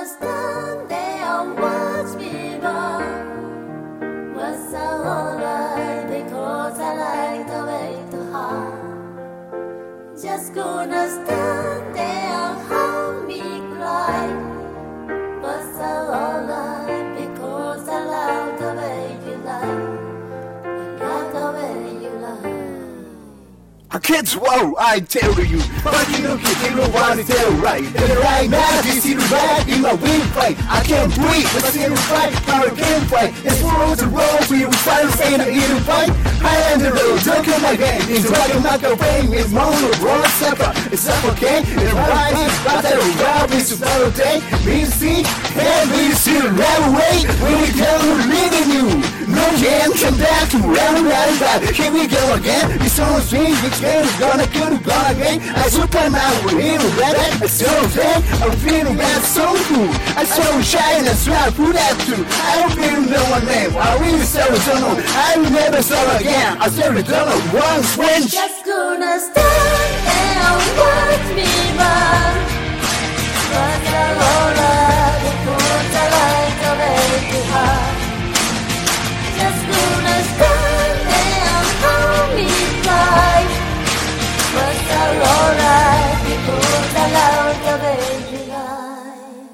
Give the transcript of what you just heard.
gonna stand there and watch me burn. Was I alright because I like the way to hurt? Just gonna stand there and help me cry. Was I alright because I love the way you lie? I love the way you lie. I can't swallow, I tell you. But you don't want to tell right. And right now, this is right in my wind fight. I can't breathe, but I can't fight. I can't fight. It's world to roll, we will fight and say that you don't fight. High on the road, don't come again. It's like a knuckle pain, it's mono, roll, sucker. It's suffocate, it's right. But I don't rob, it's a battle day. We see, and we see the right away. When we tell you, leaving you. No jam, come back to round, round, round. Here we go again. It's all the same, it's gonna get it gone again. I Superman with him red. I so bad, I'm feeling bad, so cool. I so shy and I swear who that too. I don't feel no one name. I really so don't know. I will never saw again. I said it don't know once when just gonna stand there and watch me burn.